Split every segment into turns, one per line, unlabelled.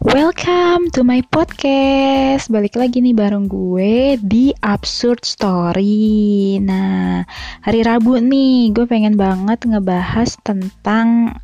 Welcome to my podcast. Balik lagi nih bareng gue di Absurd Story. Nah, hari Rabu nih gue pengen banget ngebahas tentang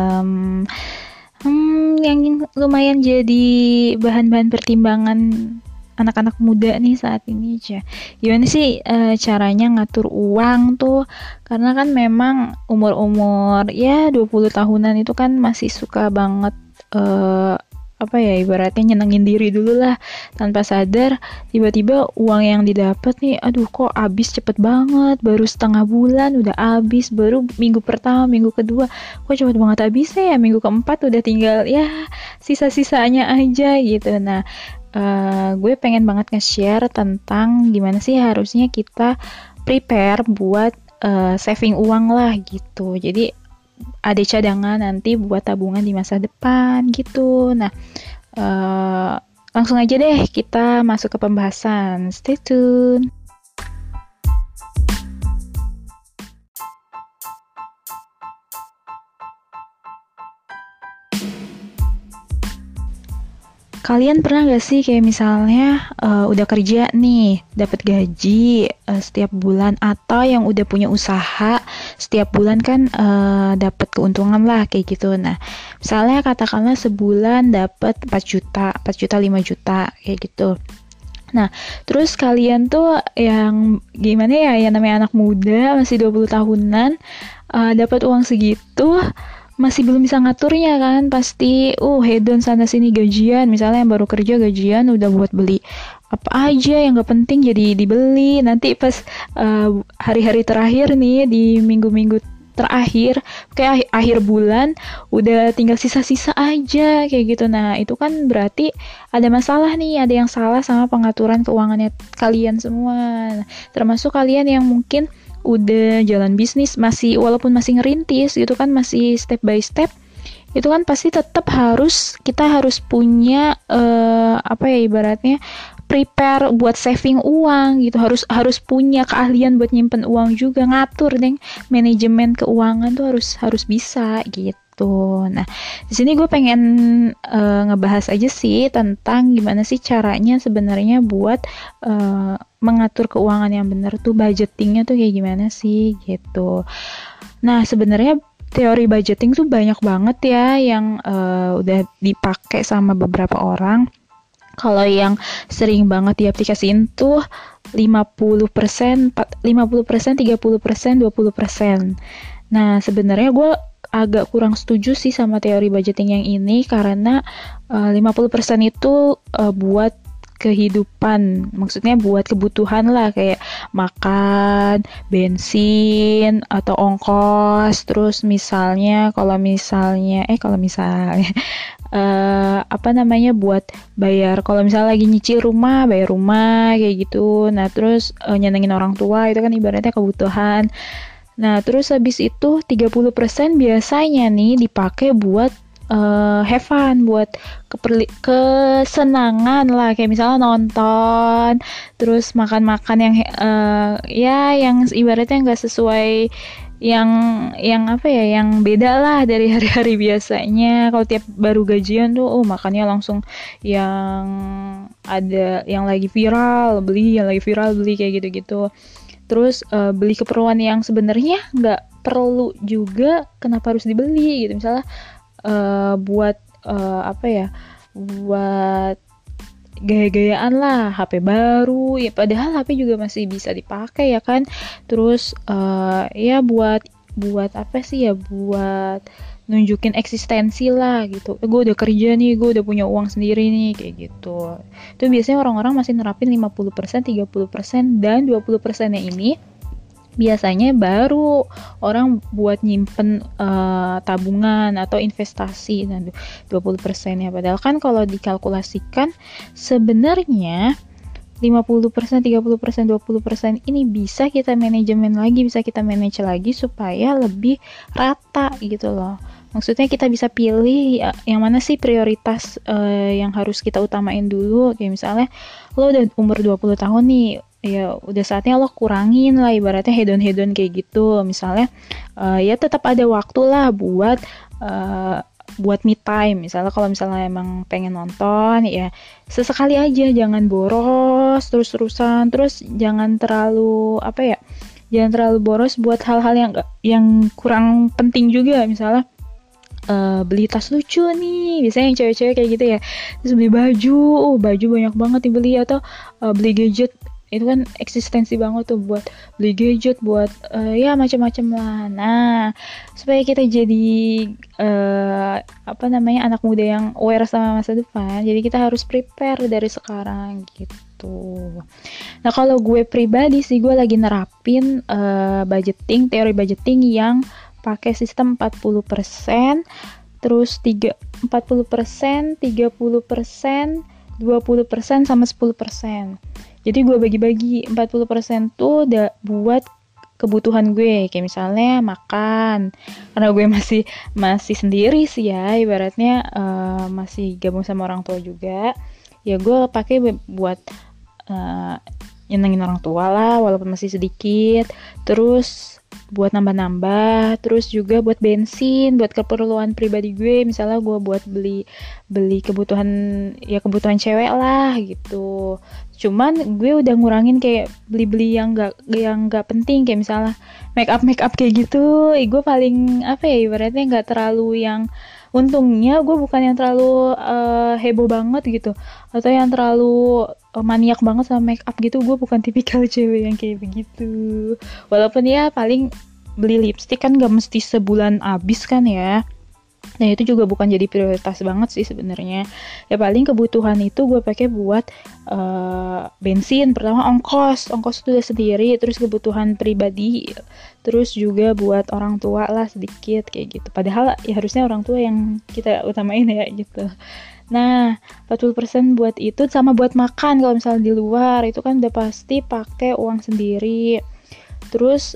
yang lumayan jadi bahan-bahan pertimbangan anak-anak muda nih saat ini aja. Gimana sih caranya ngatur uang tuh? Karena kan memang umur-umur ya 20 tahunan itu kan masih suka banget ibaratnya nyenengin diri dulu lah, tanpa sadar tiba-tiba uang yang didapat nih, aduh kok habis cepet banget, baru setengah bulan udah habis, baru minggu pertama, minggu kedua kok cepet banget habisnya ya, minggu keempat udah tinggal ya sisa-sisanya aja gitu. Nah, gue pengen banget nge-share tentang gimana sih harusnya kita prepare buat saving uang lah gitu. Jadi ada cadangan nanti buat tabungan di masa depan gitu. Nah, langsung aja deh kita masuk ke pembahasan. Stay tune. Kalian pernah gak sih kayak misalnya udah kerja nih, dapat gaji setiap bulan, atau yang udah punya usaha setiap bulan kan dapat keuntungan lah kayak gitu. Nah, misalnya katakanlah sebulan dapat 4 juta, 4 juta, 5 juta kayak gitu. Nah, terus kalian tuh yang gimana ya, yang namanya anak muda masih 20 tahunan dapat uang segitu masih belum bisa ngaturnya kan, pasti hedon sana sini gajian, misalnya yang baru kerja gajian udah buat beli apa aja yang gak penting jadi dibeli, nanti pas hari-hari terakhir nih di minggu-minggu terakhir kayak akhir bulan udah tinggal sisa-sisa aja kayak gitu. Nah, itu kan berarti ada masalah nih, ada yang salah sama pengaturan keuangannya kalian semua. Nah, termasuk kalian yang mungkin udah jalan bisnis, masih walaupun masih ngerintis gitu kan, masih step by step, itu kan pasti tetap kita harus punya ibaratnya prepare buat saving uang gitu, harus punya keahlian buat nyimpen uang juga, ngatur deh manajemen keuangan tuh harus bisa gitu. Nah, di sini gue pengen ngebahas aja sih tentang gimana sih caranya sebenarnya buat mengatur keuangan yang benar tuh, budgetingnya tuh kayak gimana sih gitu. Nah, sebenarnya teori budgeting tuh banyak banget ya yang udah dipakai sama beberapa orang. Kalau yang sering banget diaplikasiin tuh 50%, 50%, 30%, 20%. Nah, sebenarnya gue agak kurang setuju sih sama teori budgeting yang ini, karena 50% itu buat kehidupan, maksudnya buat kebutuhan lah, kayak makan, bensin, atau ongkos. Terus misalnya kalau misalnya buat bayar, kalau misalnya lagi nyicil rumah, bayar rumah kayak gitu. Nah, terus nyenengin orang tua, itu kan ibaratnya kebutuhan. Nah, terus habis itu 30% biasanya nih dipakai buat have fun, buat kesenangan lah, kayak misalnya nonton, terus makan-makan yang yang ibaratnya nggak sesuai, yang beda lah dari hari-hari biasanya. Kalau tiap baru gajian tuh makannya langsung yang ada yang lagi viral beli kayak gitu-gitu. Terus beli keperluan yang sebenarnya nggak perlu juga, kenapa harus dibeli gitu. Misalnya buat buat gaya-gayaan lah, HP baru ya, padahal HP juga masih bisa dipakai ya kan. Terus buat apa sih ya, buat nunjukin eksistensi lah gitu, gue udah kerja nih, gue udah punya uang sendiri nih kayak gitu. Itu biasanya orang-orang masih nerapin 50%, 30%, dan 20%-nya ini biasanya baru orang buat nyimpen tabungan atau investasi. Nah, 20% ya, padahal kan kalau dikalkulasikan sebenarnya 50%, 30%, 20% ini bisa kita manajemen lagi, bisa kita manage lagi supaya lebih rata gitu loh. Maksudnya kita bisa pilih yang mana sih prioritas yang harus kita utamain dulu. Kayak misalnya lo udah umur 20 tahun nih, ya udah saatnya lo kurangin lah ibaratnya hedon-hedon kayak gitu. Misalnya ya tetap ada waktu lah buat buat me time. Misalnya kalau misalnya emang pengen nonton ya sesekali aja, jangan boros terus-terusan, terus jangan terlalu apa ya, jangan terlalu boros buat hal-hal yang kurang penting juga. Misalnya beli tas lucu nih, biasanya yang cewek-cewek kayak gitu ya, terus beli baju, baju banyak banget dibeli, atau beli gadget. Itu kan eksistensi banget tuh buat beli gadget, buat ya macam-macam lah. Nah, supaya kita jadi apa namanya, anak muda yang aware sama masa depan, jadi kita harus prepare dari sekarang gitu. Nah, kalau gue pribadi sih, gue lagi nerapin budgeting, teori budgeting yang pakai sistem 40%, terus 40%, 30%, 20% sama 10%. Jadi gue bagi-bagi. 40% tuh buat kebutuhan gue, kayak misalnya makan. Karena gue masih sendiri sih ya, ibaratnya masih gabung sama orang tua juga. Ya gue pakai buat nyenengin orang tua lah, walaupun masih sedikit. Terus buat nambah-nambah, terus juga buat bensin, buat keperluan pribadi gue, misalnya gue buat beli kebutuhan, ya kebutuhan cewek lah gitu. Cuman gue udah ngurangin kayak beli-beli yang nggak penting, kayak misalnya make up kayak gitu. Gue paling apa ya, ibaratnya nggak terlalu yang, untungnya gue bukan yang terlalu heboh banget gitu, atau yang terlalu maniak banget sama make up gitu. Gue bukan tipikal cewek yang kayak begitu. Walaupun ya paling beli lipstick kan gak mesti sebulan habis kan ya. Nah itu juga bukan jadi prioritas banget sih sebenarnya. Ya paling kebutuhan itu gue pakai buat bensin. Pertama ongkos itu udah sendiri. Terus kebutuhan pribadi. Terus juga buat orang tua lah sedikit kayak gitu. Padahal ya harusnya orang tua yang kita utamain ya gitu. Nah, 40% buat itu, sama buat makan. Kalau misalnya di luar itu kan udah pasti pakai uang sendiri. Terus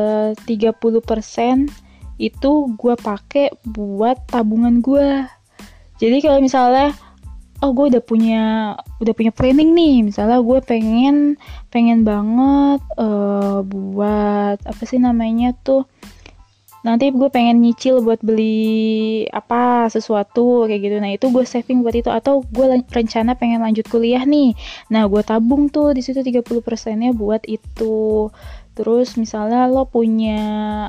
30% itu gue pakai buat tabungan gue. Jadi kalau misalnya gue udah punya planning nih, misalnya gue pengen banget buat apa sih namanya tuh, nanti gue pengen nyicil buat beli apa sesuatu kayak gitu. Nah itu gue saving buat itu, atau gue rencana pengen lanjut kuliah nih, nah gue tabung tuh di situ 30%-nya buat itu. Terus misalnya lo punya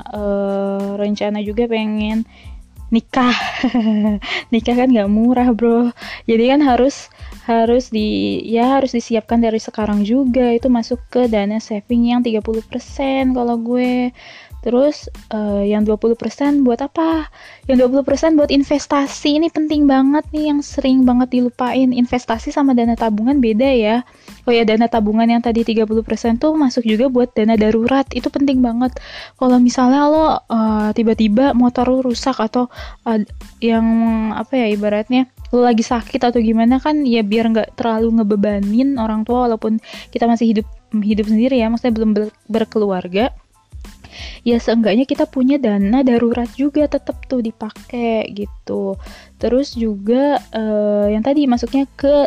rencana juga pengen nikah. Nikah kan gak murah bro, jadi kan harus disiapkan dari sekarang juga. Itu masuk ke dana saving yang 30% kalau gue. Terus yang 20% buat apa? Yang 20% buat investasi. Ini penting banget nih, yang sering banget dilupain. Investasi sama dana tabungan beda ya. Oh ya, dana tabungan yang tadi 30% tuh masuk juga buat dana darurat. Itu penting banget. Kalau misalnya lo tiba-tiba motor lo rusak, atau yang apa ya, ibaratnya lo lagi sakit atau gimana kan, ya biar nggak terlalu ngebebanin orang tua, walaupun kita masih hidup sendiri ya, maksudnya belum berkeluarga. Ya seenggaknya kita punya dana darurat juga tetap tuh dipakai gitu. Terus juga yang tadi masuknya ke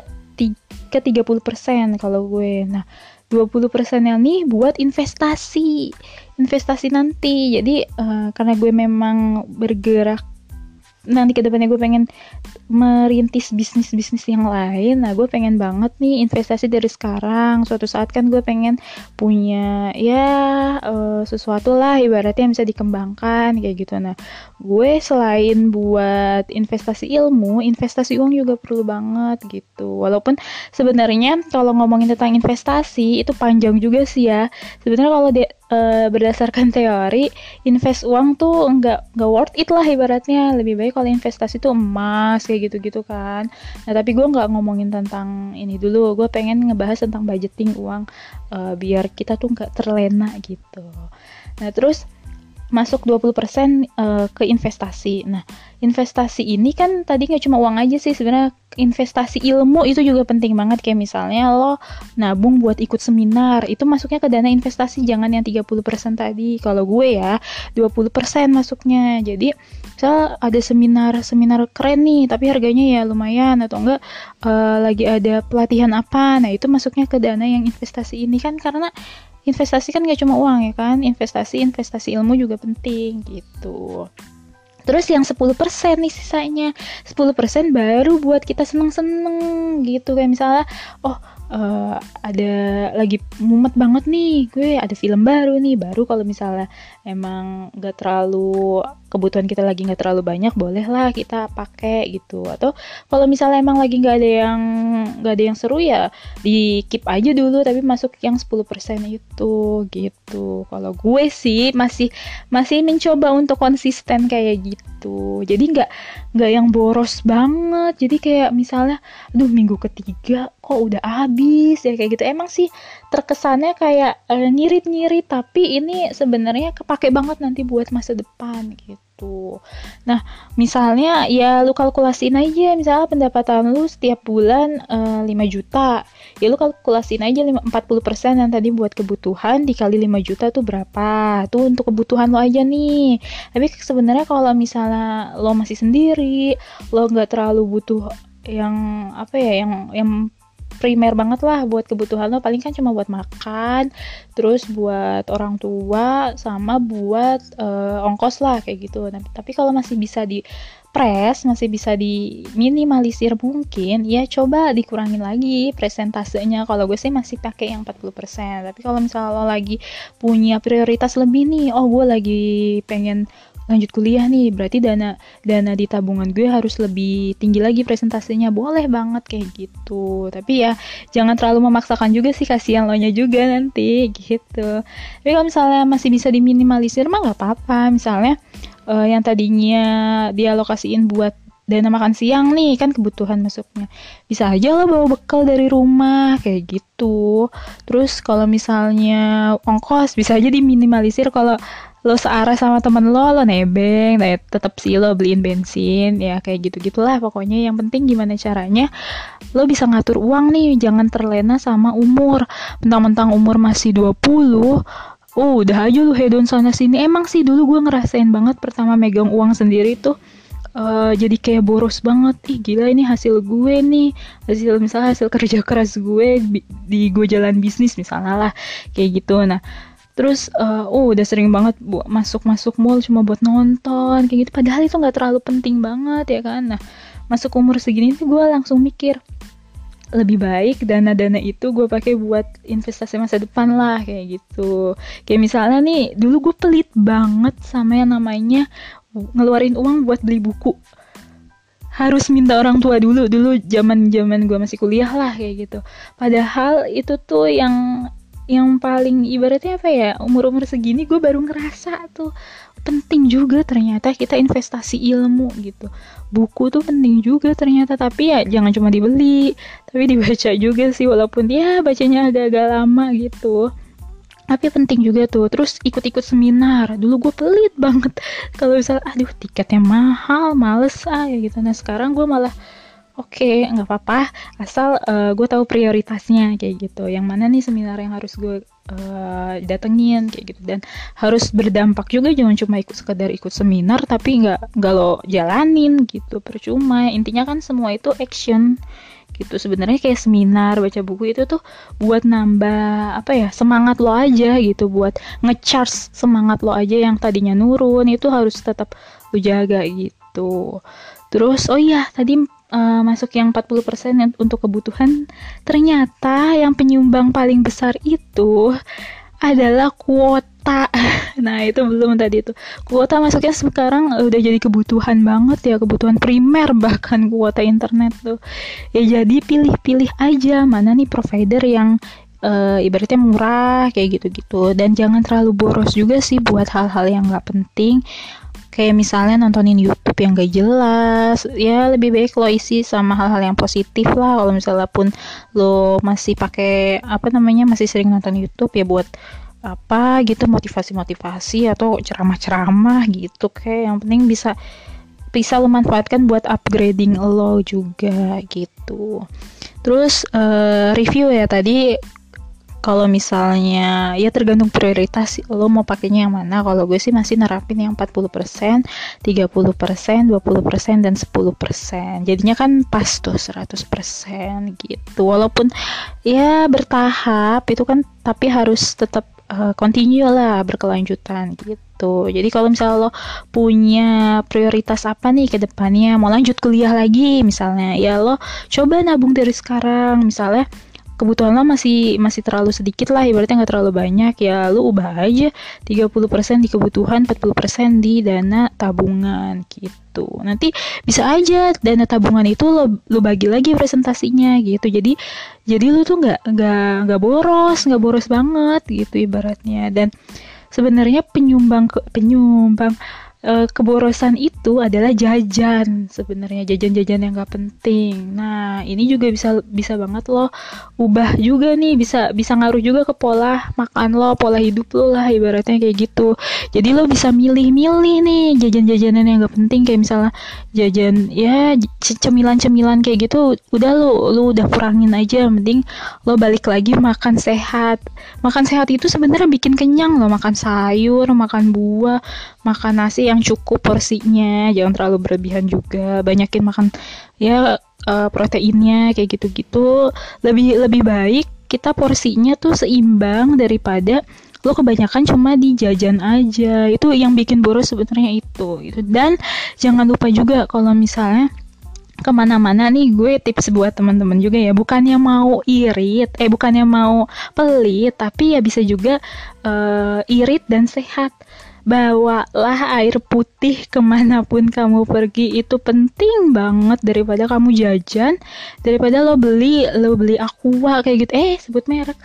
30% kalau gue. Nah 20% yang nih buat investasi nanti. Jadi karena gue memang bergerak nanti ke depannya, gue pengen merintis bisnis yang lain. Nah gue pengen banget nih investasi dari sekarang. Suatu saat kan gue pengen punya ya sesuatu lah ibaratnya yang bisa dikembangkan kayak gitu. Nah gue selain buat investasi ilmu, investasi uang juga perlu banget gitu. Walaupun sebenarnya kalau ngomongin tentang investasi itu panjang juga sih ya. Sebenarnya kalau berdasarkan teori, invest uang tuh nggak worth it lah ibaratnya. Lebih baik kalau investasi tuh emas kayak gitu-gitu kan. Nah tapi gue nggak ngomongin tentang ini dulu. Gue pengen ngebahas tentang budgeting uang biar kita tuh nggak terlena gitu. Nah terus masuk 20% ke investasi. Nah, investasi ini kan tadi nggak cuma uang aja sih, sebenarnya investasi ilmu itu juga penting banget. Kayak misalnya lo nabung buat ikut seminar, itu masuknya ke dana investasi, jangan yang 30% tadi. Kalau gue ya 20% masuknya. Jadi misal ada seminar keren nih, tapi harganya ya lumayan, atau enggak lagi ada pelatihan apa, nah itu masuknya ke dana yang investasi ini kan, karena investasi kan gak cuma uang ya kan, investasi ilmu juga penting gitu. Terus yang 10% nih sisanya. 10% baru buat kita seneng-seneng gitu. Kayak misalnya, oh ada lagi mumet banget nih, gue ada film baru nih. Baru kalau misalnya emang gak terlalu, kebutuhan kita lagi gak terlalu banyak, bolehlah kita pakai gitu. Atau kalau misalnya emang lagi gak ada yang seru ya, di keep aja dulu tapi masuk yang 10% itu gitu. Kalau gue sih masih mencoba untuk konsisten kayak gitu. Jadi nggak yang boros banget. Jadi kayak misalnya, aduh minggu ketiga kok udah habis ya kayak gitu. Emang sih terkesannya kayak ngirit-ngirit, tapi ini sebenarnya kepake banget nanti buat masa depan gitu. Nah, misalnya ya lu kalkulasiin aja, misalnya pendapatan lu setiap bulan 5 juta. Ya lu kalkulasiin aja 40% yang tadi buat kebutuhan dikali 5 juta tuh berapa. Tuh untuk kebutuhan lo aja nih. Tapi sebenarnya kalau misalnya lo masih sendiri, lo nggak terlalu butuh yang apa ya, yang primer banget lah buat kebutuhan lo, paling kan cuma buat makan, terus buat orang tua, sama buat ongkos lah kayak gitu. Nah, tapi kalau masih bisa di press, masih bisa diminimalisir mungkin, ya coba dikurangin lagi presentasenya. Kalau gue sih masih pakai yang 40%. Tapi kalau misalnya lo lagi punya prioritas lebih nih, oh gue lagi pengen lanjut kuliah nih, berarti dana di tabungan gue harus lebih tinggi lagi presentasinya, boleh banget kayak gitu. Tapi ya jangan terlalu memaksakan juga sih, kasihan lo nya juga nanti gitu. Tapi kalau misalnya masih bisa diminimalisir mah nggak apa-apa. Misalnya yang tadinya dialokasiin buat dana makan siang nih, kan kebutuhan masuknya, bisa aja lo bawa bekal dari rumah kayak gitu. Terus kalau misalnya ongkos bisa aja diminimalisir. Kalau lo searah sama temen lo nebeng, nah tetap sih lo beliin bensin, ya kayak gitu-gitulah pokoknya. Yang penting gimana caranya lo bisa ngatur uang nih, jangan terlena sama umur. Mentang-mentang umur masih 20, udah aja lu hedon sana sini. Emang sih dulu gue ngerasain banget pertama megang uang sendiri tuh, jadi kayak boros banget. Ih gila, ini hasil gue nih, misalnya hasil kerja keras gue di gue jalan bisnis misalnya lah kayak gitu. Nah terus udah sering banget masuk mall cuma buat nonton kayak gitu, padahal itu nggak terlalu penting banget ya kan. Nah masuk umur segini tuh gue langsung mikir, lebih baik dana-dana itu gue pakai buat investasi masa depan lah kayak gitu. Kayak misalnya nih, dulu gue pelit banget sama yang namanya ngeluarin uang buat beli buku. Harus minta orang tua dulu zaman gue masih kuliah lah kayak gitu. Padahal itu tuh yang paling ibaratnya apa ya, umur segini gue baru ngerasa tuh penting juga ternyata kita investasi ilmu gitu. Buku tuh penting juga ternyata, tapi ya jangan cuma dibeli, tapi dibaca juga sih, walaupun ya bacanya agak-agak lama gitu. Tapi penting juga tuh. Terus ikut-ikut seminar. Dulu gue pelit banget kalau misalnya aduh tiketnya mahal, males ya gitu. Nah sekarang gue malah oke, nggak apa-apa, asal gue tahu prioritasnya kayak gitu. Yang mana nih seminar yang harus gue datengin kayak gitu, dan harus berdampak juga. Jangan cuma sekedar ikut seminar tapi nggak lo jalanin gitu, percuma. Intinya kan semua itu action gitu. Sebenarnya kayak seminar, baca buku itu tuh buat nambah apa ya, semangat lo aja gitu, buat ngecharge semangat lo aja yang tadinya nurun, itu harus tetap lo jaga gitu. Terus oh iya tadi masuk yang 40% untuk kebutuhan, ternyata yang penyumbang paling besar itu adalah kuota. Nah itu belum tadi tuh. Kuota masuknya sekarang udah jadi kebutuhan banget ya, kebutuhan primer bahkan kuota internet tuh. Ya jadi pilih-pilih aja mana nih provider yang ibaratnya murah kayak gitu-gitu. Dan jangan terlalu boros juga sih buat hal-hal yang gak penting. Kayak misalnya nontonin YouTube yang gak jelas, ya lebih baik lo isi sama hal-hal yang positif lah. Kalau misalnya pun lo masih pakai masih sering nonton YouTube, ya buat apa gitu, motivasi atau ceramah-ceramah gitu. Kayak yang penting bisa lo manfaatkan buat upgrading lo juga gitu. Terus review ya tadi. Kalau misalnya ya tergantung prioritas lo mau pakainya yang mana. Kalau gue sih masih nerapin yang 40%, 30%, 20%, dan 10%. Jadinya kan pas tuh 100% gitu. Walaupun ya bertahap itu kan, tapi harus tetap continue lah, berkelanjutan gitu. gitu. Jadi kalau misalnya lo punya prioritas apa nih ke depannya, mau lanjut kuliah lagi misalnya, ya lo coba nabung dari sekarang. Misalnya kebutuhan lo masih terlalu sedikit lah, ibaratnya nggak terlalu banyak, ya lo ubah aja 30% di kebutuhan, 40% di dana tabungan gitu. Nanti bisa aja dana tabungan itu lo bagi lagi presentasinya gitu. Jadi lo tuh nggak boros banget gitu ibaratnya. Dan sebenarnya keborosan itu adalah jajan, sebenarnya jajan-jajan yang nggak penting. Nah, ini juga bisa banget lo ubah juga nih, bisa ngaruh juga ke pola makan lo, pola hidup lo lah, ibaratnya kayak gitu. Jadi lo bisa milih-milih nih jajan-jajanan yang nggak penting, kayak misalnya jajan ya cemilan-cemilan kayak gitu, udah lo udah kurangin aja. Mending lo balik lagi makan sehat. Makan sehat itu sebenarnya bikin kenyang lo, makan sayur, makan buah, makan nasi yang cukup porsinya, jangan terlalu berlebihan juga, banyakin makan ya proteinnya kayak gitu-gitu. Lebih baik kita porsinya tuh seimbang daripada lo kebanyakan cuma di jajan aja. Itu yang bikin boros sebenarnya itu. Dan jangan lupa juga kalau misalnya kemana-mana nih, gue tips buat teman-teman juga ya, bukannya mau bukannya mau pelit, tapi ya bisa juga irit dan sehat. Bawalah air putih kemanapun kamu pergi, itu penting banget daripada kamu jajan, daripada lo beli Aqua kayak gitu, sebut merek,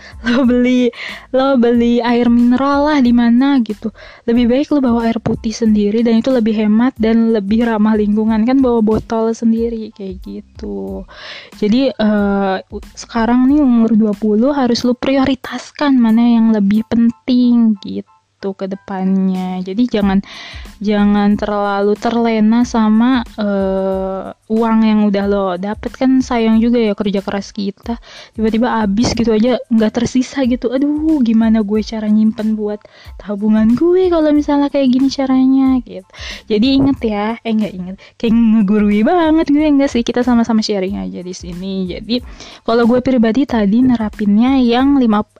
lo beli air mineral lah di mana gitu. Lebih baik lo bawa air putih sendiri, dan itu lebih hemat dan lebih ramah lingkungan kan, bawa botol sendiri kayak gitu. Jadi sekarang nih umur 20 harus lo prioritaskan mana yang lebih penting gitu ke depannya. Jadi jangan terlalu terlena sama uang yang udah lo dapet, kan sayang juga ya kerja keras kita tiba-tiba habis gitu aja, nggak tersisa gitu. Aduh, gimana gue cara nyimpen buat tabungan gue kalau misalnya kayak gini caranya gitu. Jadi inget ya, nggak inget, kayak ngegurui banget gue, enggak sih, kita sama-sama sharing aja di sini. Jadi kalau gue pribadi tadi nerapinnya yang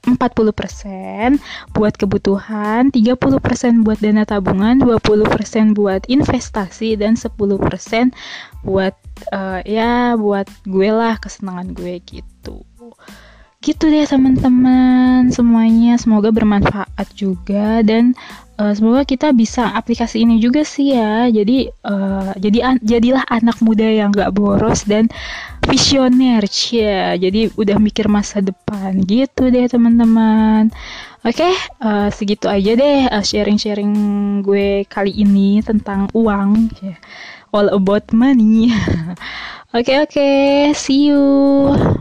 40% buat kebutuhan, 30% buat dana tabungan, 20% buat investasi, dan 10% buat buat gue lah, kesenangan gue gitu. Gitu deh teman-teman semuanya, semoga bermanfaat juga, dan semoga kita bisa aplikasi ini juga sih ya. Jadi jadilah anak muda yang gak boros dan visioner ya. Jadi udah mikir masa depan gitu deh teman-teman. Oke, segitu aja deh sharing-sharing gue kali ini tentang uang ya. All about money. Oke, see you.